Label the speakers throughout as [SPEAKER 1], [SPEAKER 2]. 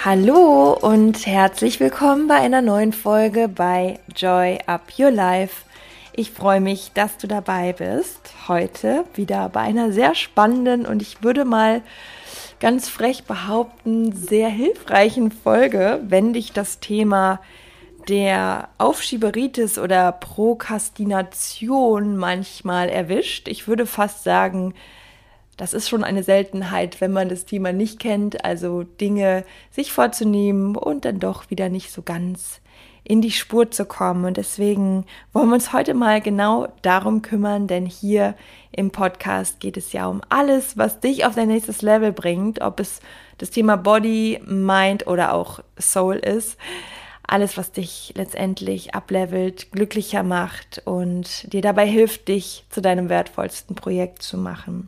[SPEAKER 1] Hallo und herzlich willkommen bei einer neuen Folge bei Joy Up Your Life. Ich freue mich, dass du dabei bist. Heute wieder bei einer sehr spannenden und ich würde mal ganz frech behaupten, sehr hilfreichen Folge, wenn dich das Thema der Aufschieberitis oder Prokrastination manchmal erwischt. Ich würde fast sagen, das ist schon eine Seltenheit, wenn man das Thema nicht kennt, also Dinge sich vorzunehmen und dann doch wieder nicht so ganz in die Spur zu kommen. Und deswegen wollen wir uns heute mal genau darum kümmern, denn hier im Podcast geht es ja um alles, was dich auf dein nächstes Level bringt, ob es das Thema Body, Mind oder auch Soul ist. Alles, was dich letztendlich uplevelt, glücklicher macht und dir dabei hilft, dich zu deinem wertvollsten Projekt zu machen.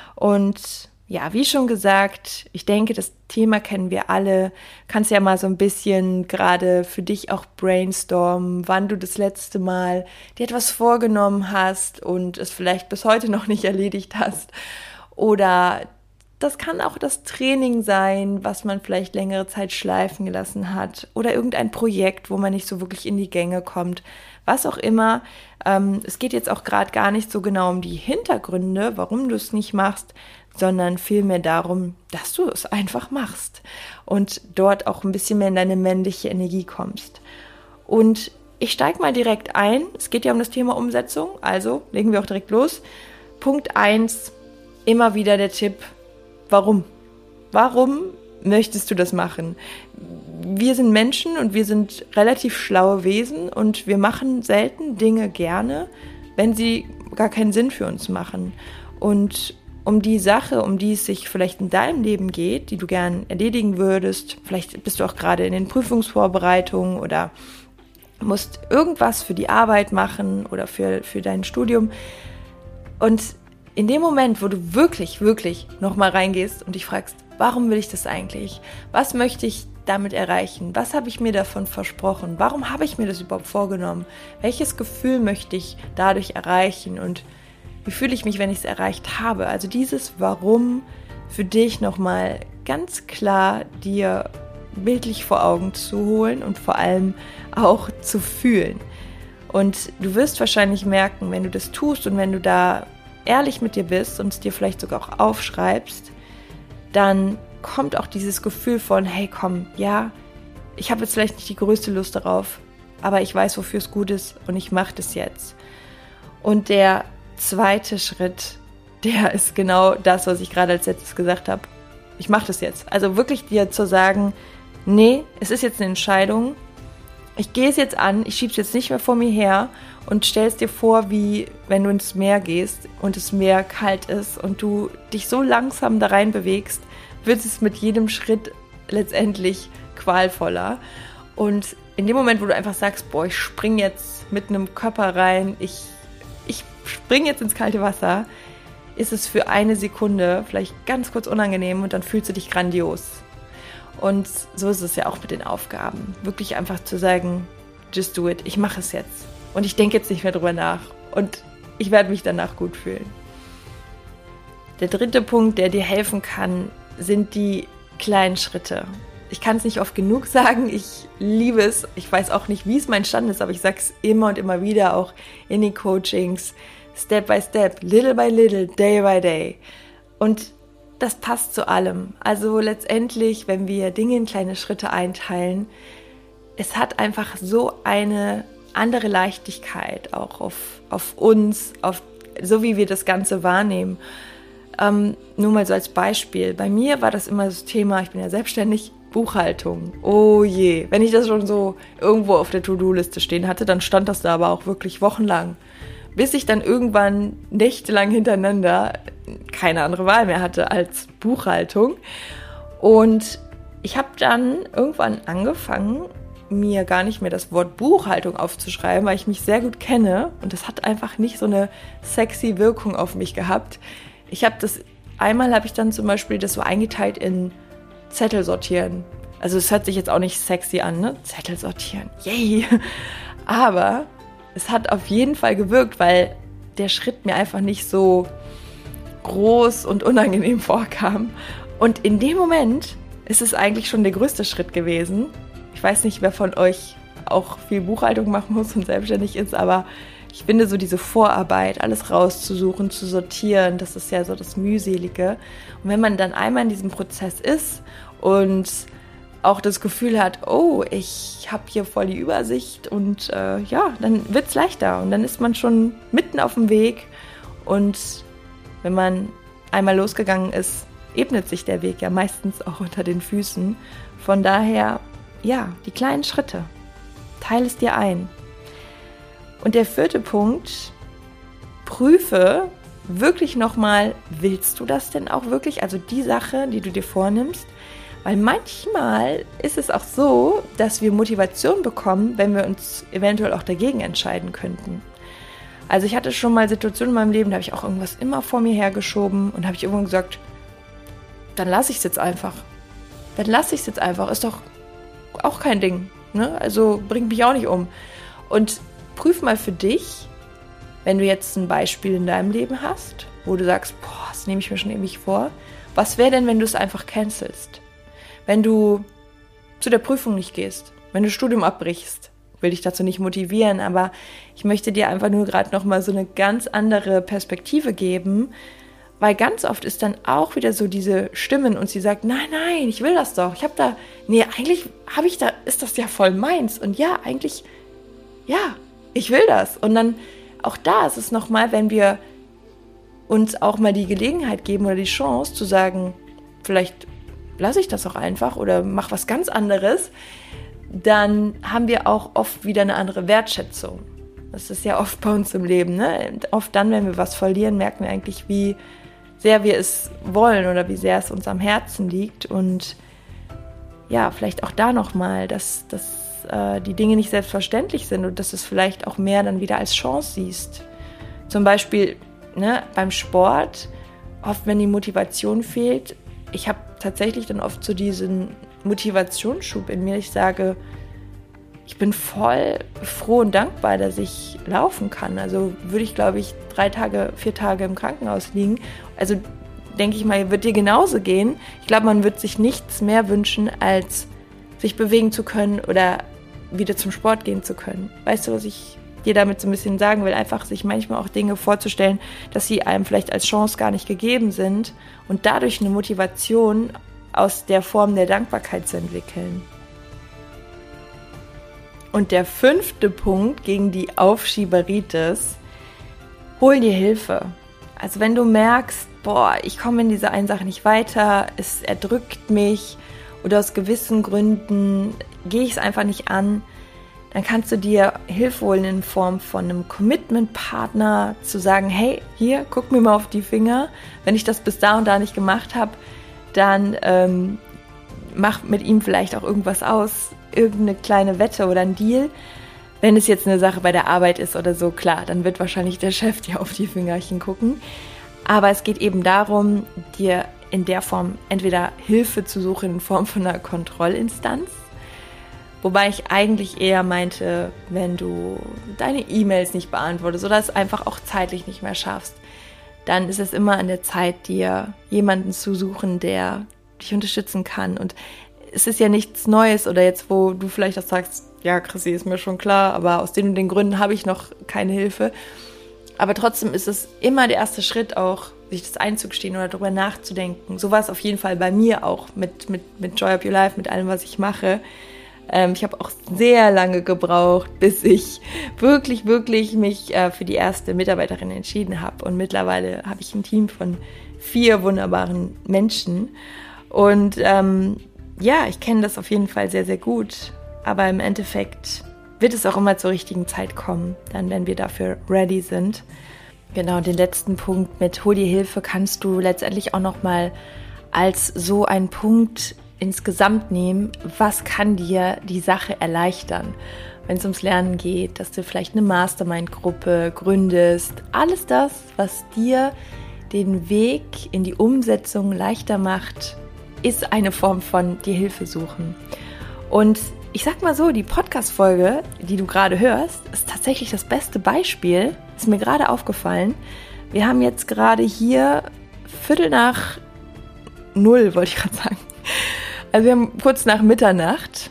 [SPEAKER 1] Und ja, wie schon gesagt, ich denke, das Thema kennen wir alle. Kannst ja mal so ein bisschen gerade für dich auch brainstormen, wann du das letzte Mal dir etwas vorgenommen hast und es vielleicht bis heute noch nicht erledigt hast. Oder das kann auch das Training sein, was man vielleicht längere Zeit schleifen gelassen hat. Oder irgendein Projekt, wo man nicht so wirklich in die Gänge kommt. Was auch immer. Es geht jetzt auch gerade gar nicht so genau um die Hintergründe, warum du es nicht machst, sondern vielmehr darum, dass du es einfach machst und dort auch ein bisschen mehr in deine männliche Energie kommst. Und ich steige mal direkt ein. Es geht ja um das Thema Umsetzung, also legen wir auch direkt los. Punkt 1, immer wieder der Tipp, warum? Warum möchtest du das machen? Wir sind Menschen und wir sind relativ schlaue Wesen und wir machen selten Dinge gerne, wenn sie gar keinen Sinn für uns machen. Und um die Sache, um die es sich vielleicht in deinem Leben geht, die du gern erledigen würdest, vielleicht bist du auch gerade in den Prüfungsvorbereitungen oder musst irgendwas für die Arbeit machen oder für dein Studium. Und in dem Moment, wo du wirklich nochmal reingehst und dich fragst, warum will ich das eigentlich? Was möchte ich damit erreichen? Was habe ich mir davon versprochen? Warum habe ich mir das überhaupt vorgenommen? Welches Gefühl möchte ich dadurch erreichen? Und wie fühle ich mich, wenn ich es erreicht habe? Also dieses Warum für dich nochmal ganz klar dir bildlich vor Augen zu holen und vor allem auch zu fühlen. Und du wirst wahrscheinlich merken, wenn du das tust und wenn du da ehrlich mit dir bist und es dir vielleicht sogar auch aufschreibst, dann kommt auch dieses Gefühl von, hey komm, ja, ich habe jetzt vielleicht nicht die größte Lust darauf, aber ich weiß, wofür es gut ist und ich mache das jetzt. Und der zweite Schritt, der ist genau das, was ich gerade als letztes gesagt habe. Ich mache das jetzt. Also wirklich dir zu sagen, nee, es ist jetzt eine Entscheidung, ich gehe es jetzt an, ich schiebe es jetzt nicht mehr vor mir her und stell es dir vor, wie wenn du ins Meer gehst und das Meer kalt ist und du dich so langsam da rein bewegst, wird es mit jedem Schritt letztendlich qualvoller. Und in dem Moment, wo du einfach sagst, boah, ich spring jetzt mit einem Körper rein, ich spring jetzt ins kalte Wasser, ist es für eine Sekunde vielleicht ganz kurz unangenehm und dann fühlst du dich grandios. Und so ist es ja auch mit den Aufgaben. Wirklich einfach zu sagen, just do it, ich mache es jetzt. Und ich denke jetzt nicht mehr drüber nach. Und ich werde mich danach gut fühlen. Der dritte Punkt, der dir helfen kann, sind die kleinen Schritte. Ich kann es nicht oft genug sagen, ich liebe es. Ich weiß auch nicht, wie es mein Stand ist, aber ich sage es immer und immer wieder, auch in den Coachings. Step by step, little by little, day by day. Und das passt zu allem. Also letztendlich, wenn wir Dinge in kleine Schritte einteilen, es hat einfach so eine andere Leichtigkeit auch auf uns, auf so wie wir das Ganze wahrnehmen. Nur mal so als Beispiel. Bei mir war das immer das Thema, ich bin ja selbstständig, Buchhaltung. Oh je, wenn ich das schon so irgendwo auf der To-Do-Liste stehen hatte, dann stand das da aber auch wirklich wochenlang. Bis ich dann irgendwann nächtelang hintereinander keine andere Wahl mehr hatte als Buchhaltung. Und ich habe dann irgendwann angefangen, mir gar nicht mehr das Wort Buchhaltung aufzuschreiben, weil ich mich sehr gut kenne und das hat einfach nicht so eine sexy Wirkung auf mich gehabt. Einmal habe ich dann zum Beispiel das so eingeteilt in Zettel sortieren. Also es hört sich jetzt auch nicht sexy an, ne? Zettel sortieren, yay! Aber es hat auf jeden Fall gewirkt, weil der Schritt mir einfach nicht so groß und unangenehm vorkam. Und in dem Moment ist es eigentlich schon der größte Schritt gewesen. Ich weiß nicht, wer von euch auch viel Buchhaltung machen muss und selbstständig ist, aber ich finde so diese Vorarbeit, alles rauszusuchen, zu sortieren, das ist ja so das Mühselige. Und wenn man dann einmal in diesem Prozess ist und auch das Gefühl hat, oh, ich habe hier voll die Übersicht und dann wird es leichter und dann ist man schon mitten auf dem Weg und wenn man einmal losgegangen ist, ebnet sich der Weg ja meistens auch unter den Füßen. Von daher, ja, die kleinen Schritte. Teile es dir ein. Und der 4. Punkt, prüfe wirklich nochmal, willst du das denn auch wirklich? Also die Sache, die du dir vornimmst. Weil manchmal ist es auch so, dass wir Motivation bekommen, wenn wir uns eventuell auch dagegen entscheiden könnten. Also ich hatte schon mal Situationen in meinem Leben, da habe ich auch irgendwas immer vor mir hergeschoben und habe ich irgendwann gesagt, dann lasse ich es jetzt einfach. Ist doch auch kein Ding. Ne? Also bringt mich auch nicht um. Und prüf mal für dich, wenn du jetzt ein Beispiel in deinem Leben hast, wo du sagst, boah, das nehme ich mir schon ewig vor. Was wäre denn, wenn du es einfach cancelst? Wenn du zu der Prüfung nicht gehst, wenn du Studium abbrichst, will dich dazu nicht motivieren, aber ich möchte dir einfach nur gerade nochmal so eine ganz andere Perspektive geben, weil ganz oft ist dann auch wieder so diese Stimmen und sie sagt, nein, ich will das doch, ist das ja voll meins und ja, eigentlich, ja, ich will das. Und dann auch da ist es nochmal, wenn wir uns auch mal die Gelegenheit geben oder die Chance zu sagen, vielleicht lasse ich das auch einfach oder mach was ganz anderes, dann haben wir auch oft wieder eine andere Wertschätzung. Das ist ja oft bei uns im Leben, ne? Und oft dann, wenn wir was verlieren, merken wir eigentlich, wie sehr wir es wollen oder wie sehr es uns am Herzen liegt. Und ja, vielleicht auch da nochmal, dass die Dinge nicht selbstverständlich sind und dass du es vielleicht auch mehr dann wieder als Chance siehst. Zum Beispiel beim Sport, oft wenn die Motivation fehlt, ich habe tatsächlich dann oft so diesen Motivationsschub in mir. Ich sage, ich bin voll froh und dankbar, dass ich laufen kann. Also würde ich, glaube ich, 4 Tage im Krankenhaus liegen. Also denke ich mal, wird dir genauso gehen. Ich glaube, man wird sich nichts mehr wünschen, als sich bewegen zu können oder wieder zum Sport gehen zu können. Weißt du, was ich dir damit so ein bisschen sagen will? Einfach sich manchmal auch Dinge vorzustellen, dass sie einem vielleicht als Chance gar nicht gegeben sind und dadurch eine Motivation aus der Form der Dankbarkeit zu entwickeln. Und der 5. Punkt gegen die Aufschieberitis, hol dir Hilfe. Also wenn du merkst, ich komme in dieser einen Sache nicht weiter, es erdrückt mich oder aus gewissen Gründen gehe ich es einfach nicht an, dann kannst du dir Hilfe holen in Form von einem Commitment-Partner, zu sagen, hey, hier, guck mir mal auf die Finger, wenn ich das bis da und da nicht gemacht habe, dann mach mit ihm vielleicht auch irgendwas aus, irgendeine kleine Wette oder ein Deal. Wenn es jetzt eine Sache bei der Arbeit ist oder so, klar, dann wird wahrscheinlich der Chef dir auf die Fingerchen gucken. Aber es geht eben darum, dir in der Form entweder Hilfe zu suchen in Form von einer Kontrollinstanz, wobei ich eigentlich eher meinte, wenn du deine E-Mails nicht beantwortest oder es einfach auch zeitlich nicht mehr schaffst, dann ist es immer an der Zeit, dir jemanden zu suchen, der dich unterstützen kann. Und es ist ja nichts Neues oder jetzt, wo du vielleicht auch sagst, ja, Chrissy, ist mir schon klar, aber aus den und den Gründen habe ich noch keine Hilfe. Aber trotzdem ist es immer der erste Schritt auch, sich das einzugestehen oder darüber nachzudenken. So war es auf jeden Fall bei mir auch mit Joy Up Your Life, mit allem, was ich mache. Ich habe auch sehr lange gebraucht, bis ich wirklich mich für die erste Mitarbeiterin entschieden habe. Und mittlerweile habe ich ein Team von 4 wunderbaren Menschen. Und ich kenne das auf jeden Fall sehr, sehr gut. Aber im Endeffekt wird es auch immer zur richtigen Zeit kommen, dann wenn wir dafür ready sind. Genau, den letzten Punkt mit hol dir Hilfe kannst du letztendlich auch nochmal als so einen Punkt insgesamt nehmen, was kann dir die Sache erleichtern, wenn es ums Lernen geht, dass du vielleicht eine Mastermind-Gruppe gründest, alles das, was dir den Weg in die Umsetzung leichter macht, ist eine Form von dir Hilfe suchen. Und ich sag mal so, die Podcast-Folge, die du gerade hörst, ist tatsächlich das beste Beispiel, ist mir gerade aufgefallen. Wir haben jetzt gerade hier 0:15, wollte ich gerade sagen. Also wir haben kurz nach Mitternacht,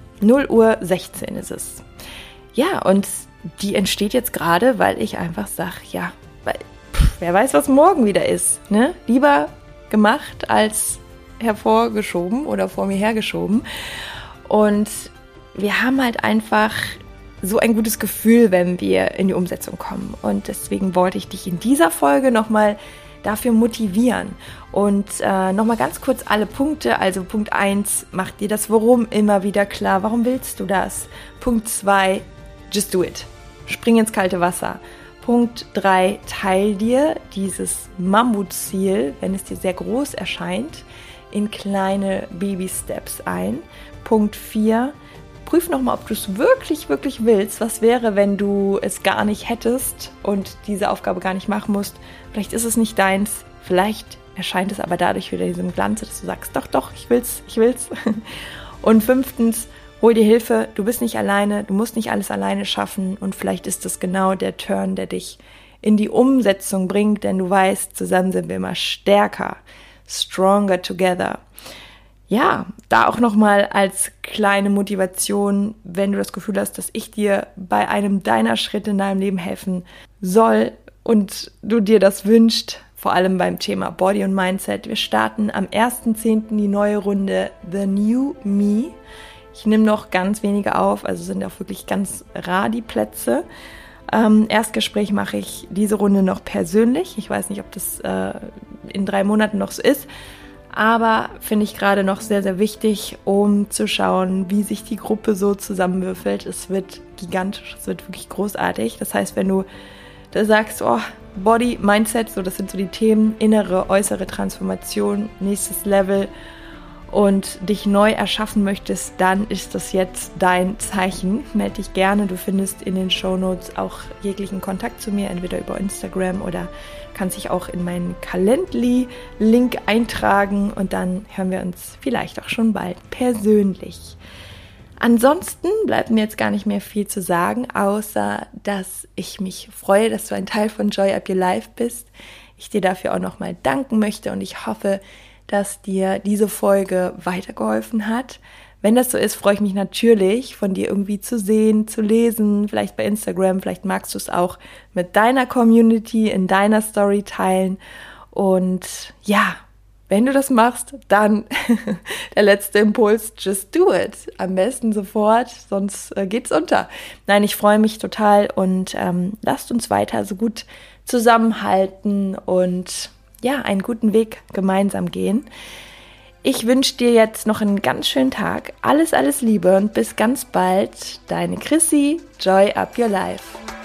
[SPEAKER 1] 0:16 Uhr ist es. Ja, und die entsteht jetzt gerade, weil ich einfach sage, ja, wer weiß, was morgen wieder ist. Ne? Lieber gemacht als hervorgeschoben oder vor mir hergeschoben. Und wir haben halt einfach so ein gutes Gefühl, wenn wir in die Umsetzung kommen. Und deswegen wollte ich dich in dieser Folge nochmal dafür motivieren. Und nochmal ganz kurz alle Punkte. Also Punkt 1, mach dir das Warum immer wieder klar. Warum willst du das? Punkt 2, just do it. Spring ins kalte Wasser. Punkt 3, teil dir dieses Mammutziel, wenn es dir sehr groß erscheint, in kleine Baby-Steps ein. Punkt 4, prüf nochmal, ob du es wirklich, wirklich willst. Was wäre, wenn du es gar nicht hättest und diese Aufgabe gar nicht machen musst? Vielleicht ist es nicht deins, vielleicht erscheint es aber dadurch wieder in diesem Glanz, dass du sagst, doch, ich will's. Und 5, hol dir Hilfe, du bist nicht alleine, du musst nicht alles alleine schaffen und vielleicht ist das genau der Turn, der dich in die Umsetzung bringt, denn du weißt, zusammen sind wir immer stärker, stronger together. Ja, da auch nochmal als kleine Motivation, wenn du das Gefühl hast, dass ich dir bei einem deiner Schritte in deinem Leben helfen soll und du dir das wünschst, vor allem beim Thema Body und Mindset. Wir starten am 1.10. die neue Runde The New Me. Ich nehme noch ganz wenige auf, also sind auch wirklich ganz rar die Plätze. Erstgespräch mache ich diese Runde noch persönlich. Ich weiß nicht, ob das in 3 Monaten noch so ist, aber finde ich gerade noch sehr, sehr wichtig, um zu schauen, wie sich die Gruppe so zusammenwürfelt. Es wird gigantisch, es wird wirklich großartig. Das heißt, wenn du da sagst, oh, Body, Mindset, so das sind so die Themen, innere, äußere Transformation, nächstes Level und dich neu erschaffen möchtest, dann ist das jetzt dein Zeichen. Melde dich gerne. Du findest in den Shownotes auch jeglichen Kontakt zu mir, entweder über Instagram oder kannst dich auch in meinen Calendly-Link eintragen und dann hören wir uns vielleicht auch schon bald persönlich. Ansonsten bleibt mir jetzt gar nicht mehr viel zu sagen, außer dass ich mich freue, dass du ein Teil von Joy Up Your Life bist. Ich dir dafür auch nochmal danken möchte und ich hoffe, dass dir diese Folge weitergeholfen hat. Wenn das so ist, freue ich mich natürlich, von dir irgendwie zu sehen, zu lesen, vielleicht bei Instagram, vielleicht magst du es auch mit deiner Community, in deiner Story teilen. Und ja, wenn du das machst, dann der letzte Impuls, just do it. Am besten sofort, sonst geht's unter. Nein, ich freue mich total und lasst uns weiter so gut zusammenhalten und ja, einen guten Weg gemeinsam gehen. Ich wünsche dir jetzt noch einen ganz schönen Tag. Alles Liebe und bis ganz bald. Deine Chrissy, Joy Up Your Life.